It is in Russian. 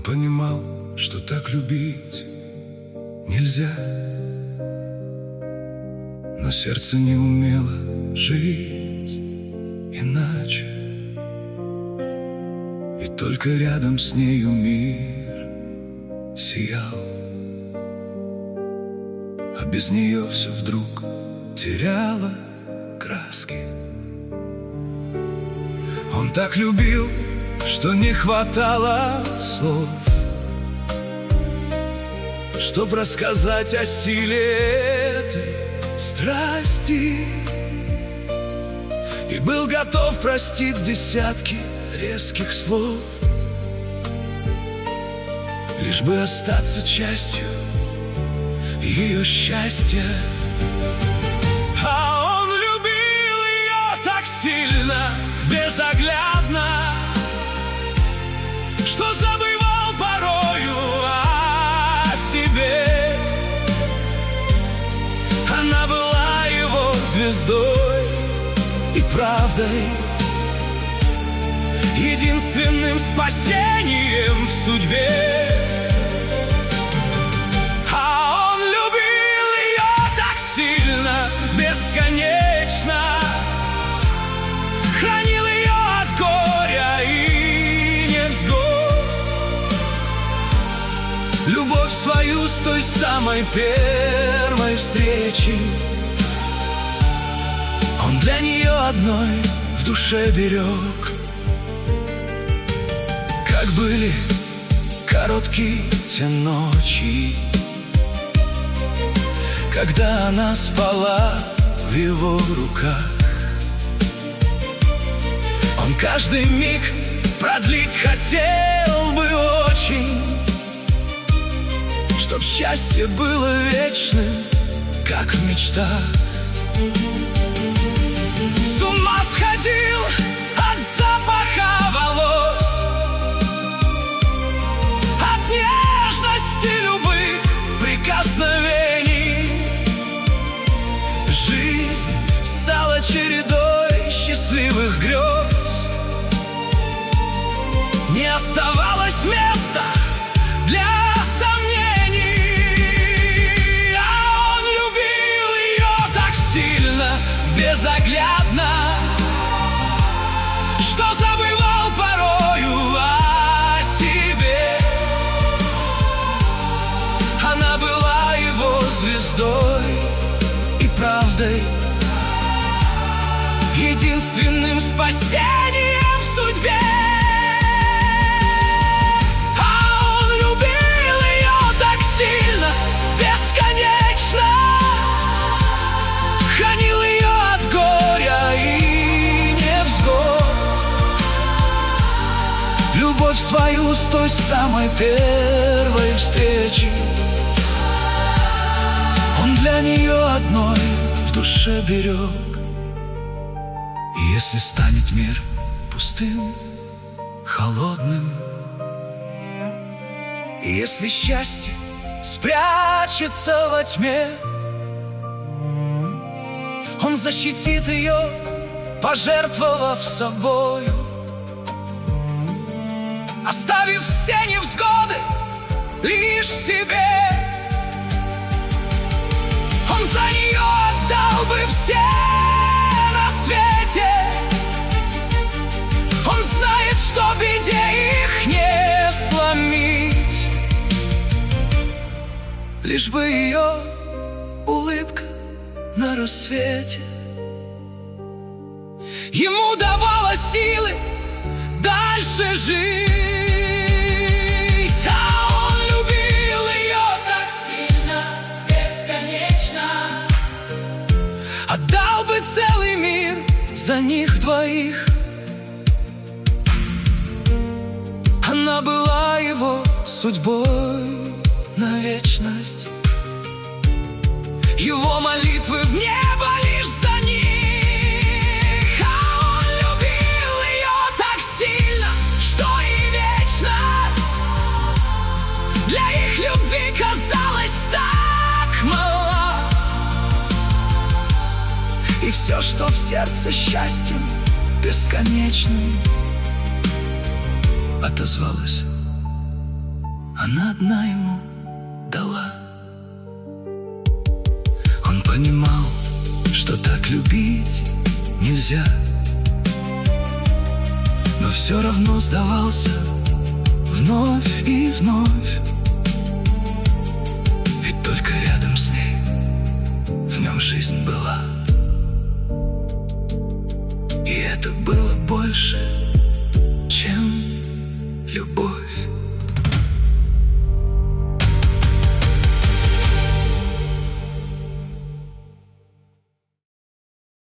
Он понимал, что так любить нельзя, но сердце не умело жить иначе. И только рядом с нею мир сиял, а без нее все вдруг теряло краски. Он так любил, что не хватало слов, чтоб рассказать о силе этой страсти, и был готов простить десятки резких слов, лишь бы остаться частью ее счастья. А он любил ее так сильно, безоглядно, что забывал порою о себе. Она была его звездой и правдой, единственным спасением в судьбе. А он любил ее так сильно, бесконечно, хранил ее от горя и невзгод, любовь свою с той самой первой встречи он для нее одной в душе берег. Как были короткие те ночи, когда она спала в его руках. Он каждый миг продлить хотел бы очень, чтоб счастье было вечным, как в мечтах. С ума сходил от запаха волос, от нежности любых прикосновений. Жизнь стала чередой счастливых грез, не оставалось места для сомнений. А он любил ее так сильно, безоглядно, что забывал порою о себе. Она была его звездой и правдой, единственным спасением в судьбе. А он любил ее так сильно, бесконечно, хранил ее от горя и невзгод, любовь свою с той самой первой встречи он для нее одной в душе берег. И если станет мир пустым, холодным, и если счастье спрячется во тьме, он защитит ее, пожертвовав собою, оставив все невзгоды лишь себе. Он за нее отдал бы все на свете. Он знает, что беде их не сломить, лишь бы ее улыбка на рассвете ему давала силы дальше жить. А он любил ее так сильно, бесконечно, отдал бы целый мир за них двоих. Она была его судьбой на вечность, его молитвы в небо лишь за них. А он любил ее так сильно, что и вечность для их любви казалась так мала. И все, что в сердце счастьем бесконечным, отозвалось она одна ему дала. Он понимал, что так любить нельзя, но все равно сдавался вновь и вновь. Ведь только рядом с ней в нем жизнь была. И это было больше, чем любовь.